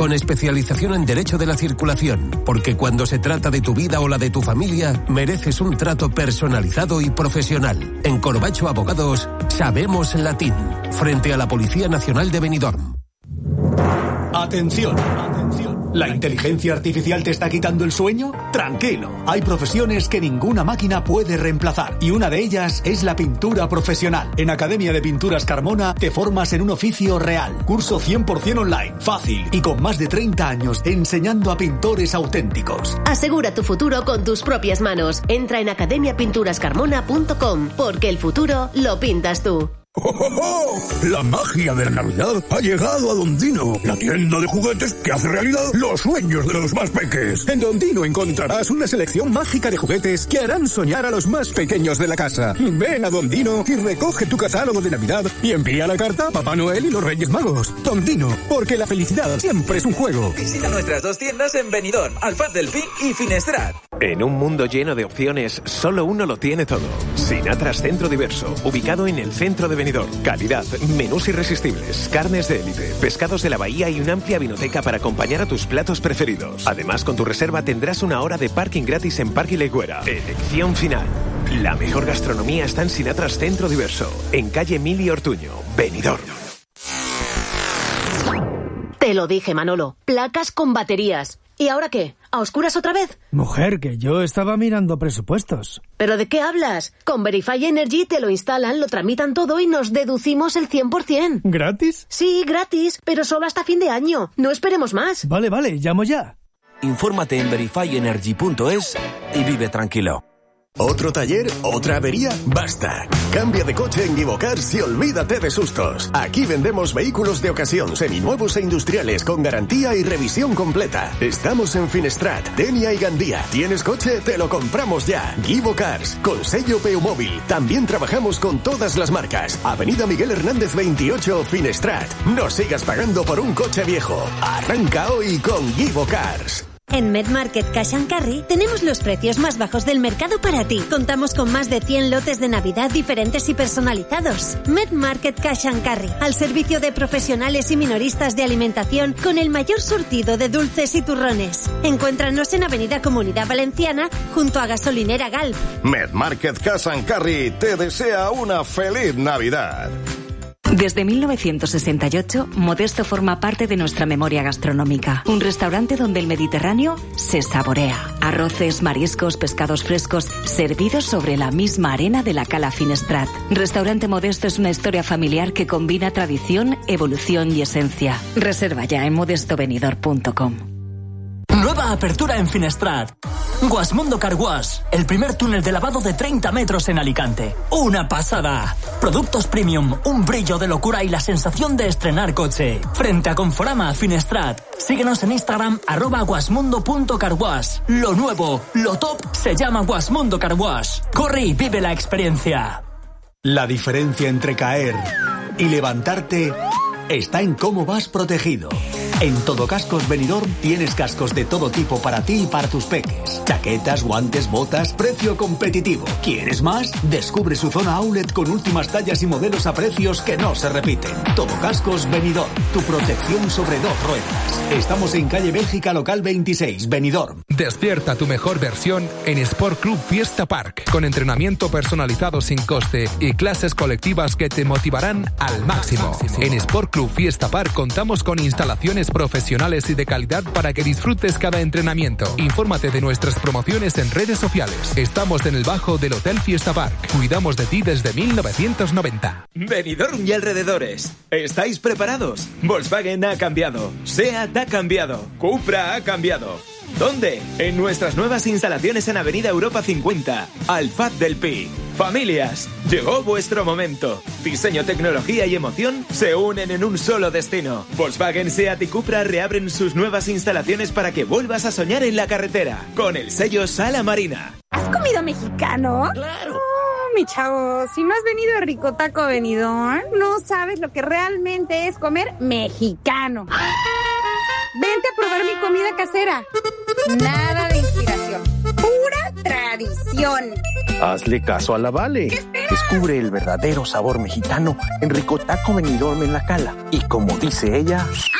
con especialización en Derecho de la Circulación, porque cuando se trata de tu vida o la de tu familia, mereces un trato personalizado y profesional. En Corbacho Abogados sabemos latín, frente a la Policía Nacional de Benidorm. Atención. ¿La inteligencia artificial te está quitando el sueño? Tranquilo, hay profesiones que ninguna máquina puede reemplazar y una de ellas es la pintura profesional. En Academia de Pinturas Carmona te formas en un oficio real. Curso 100% online, fácil y con más de 30 años enseñando a pintores auténticos. Asegura tu futuro con tus propias manos. Entra en academiapinturascarmona.com porque el futuro lo pintas tú. ¡Oh, oh, oh! La magia de la Navidad ha llegado a Don Dino, la tienda de juguetes que hace realidad los sueños de los más peques. En Don Dino encontrarás una selección mágica de juguetes que harán soñar a los más pequeños de la casa. Ven a Don Dino y recoge tu catálogo de Navidad y envía la carta a Papá Noel y los Reyes Magos. Don Dino, porque la felicidad siempre es un juego. Visita nuestras 2 tiendas en Benidorm, Alfaz del Pi y Finestrat. En un mundo lleno de opciones, solo uno lo tiene todo. Sinatras Centro Diverso, ubicado en el centro de Benidorm. Calidad, menús irresistibles, carnes de élite, pescados de la bahía y una amplia vinoteca para acompañar a tus platos preferidos. Además, con tu reserva tendrás 1 hora de parking gratis en Parque Legüera. Elección final. La mejor gastronomía está en Sinatras Centro Diverso, en calle Emilio Ortuño, Benidorm. Te lo dije, Manolo. Placas con baterías. ¿Y ahora qué? ¿A oscuras otra vez? Mujer, que yo estaba mirando presupuestos. ¿Pero de qué hablas? Con Verify Energy te lo instalan, lo tramitan todo y nos deducimos el 100%. ¿Gratis? Sí, gratis, pero solo hasta fin de año. No esperemos más. Vale, llamo ya. Infórmate en verifyenergy.es y vive tranquilo. ¿Otro taller? ¿Otra avería? ¡Basta! Cambia de coche en Givocars y olvídate de sustos. Aquí vendemos vehículos de ocasión, seminuevos e industriales con garantía y revisión completa. Estamos en Finestrat, Denia y Gandía. ¿Tienes coche? Te lo compramos ya. Givocars, con sello Peumóvil. También trabajamos con todas las marcas. Avenida Miguel Hernández 28, Finestrat. No sigas pagando por un coche viejo. Arranca hoy con Givocars. En MedMarket Cash & Carry tenemos los precios más bajos del mercado para ti. Contamos con más de 100 lotes de Navidad diferentes y personalizados. MedMarket Cash & Carry, al servicio de profesionales y minoristas de alimentación con el mayor surtido de dulces y turrones. Encuéntranos en Avenida Comunidad Valenciana junto a Gasolinera Galp. MedMarket Cash & Carry te desea una feliz Navidad. Desde 1968, Modesto forma parte de nuestra memoria gastronómica. Un restaurante donde el Mediterráneo se saborea. Arroces, mariscos, pescados frescos, servidos sobre la misma arena de la Cala Finestrat. Restaurante Modesto es una historia familiar que combina tradición, evolución y esencia. Reserva ya en modestobenidor.com. Nueva apertura en Finestrat. Guasmundo Car Wash, el primer túnel de lavado de 30 metros en Alicante. ¡Una pasada! Productos premium, un brillo de locura y la sensación de estrenar coche. Frente a Conforama, Finestrat. Síguenos en Instagram, @guasmundo.carwash. Lo nuevo, lo top, se llama Guasmundo Car Wash. Corre y vive la experiencia. La diferencia entre caer y levantarte está en cómo vas protegido. En Todo Cascos Benidorm tienes cascos de todo tipo para ti y para tus peques. Chaquetas, guantes, botas, precio competitivo. ¿Quieres más? Descubre su zona outlet con últimas tallas y modelos a precios que no se repiten. Todo Cascos Benidorm, tu protección sobre 2 ruedas. Estamos en calle Bélgica, local 26, Benidorm. Despierta tu mejor versión en Sport Club Fiesta Park, con entrenamiento personalizado sin coste y clases colectivas que te motivarán al máximo. En Sport Club Fiesta Park contamos con instalaciones profesionales y de calidad para que disfrutes cada entrenamiento. Infórmate de nuestras promociones en redes sociales. Estamos en el bajo del Hotel Fiesta Park. Cuidamos de ti desde 1990. Benidorm y alrededores. ¿Estáis preparados? Volkswagen ha cambiado. SEAT ha cambiado. Cupra ha cambiado. ¿Dónde? En nuestras nuevas instalaciones en Avenida Europa 50, Alfaz del Pi. Familias, llegó vuestro momento. Diseño, tecnología y emoción se unen en un solo destino. Volkswagen, SEAT y Cupra reabren sus nuevas instalaciones para que vuelvas a soñar en la carretera, con el sello Sala Marina. ¿Has comido mexicano? ¡Claro! Mi chavo, si no has venido a Rico Taco Benidorm, no sabes lo que realmente es comer mexicano. Vente a probar mi comida casera. Nada de inspiración, pura tradición. Hazle caso a la Vale. Descubre el verdadero sabor mexicano en Rico Taco Benidorm en La Cala. Y como dice ella,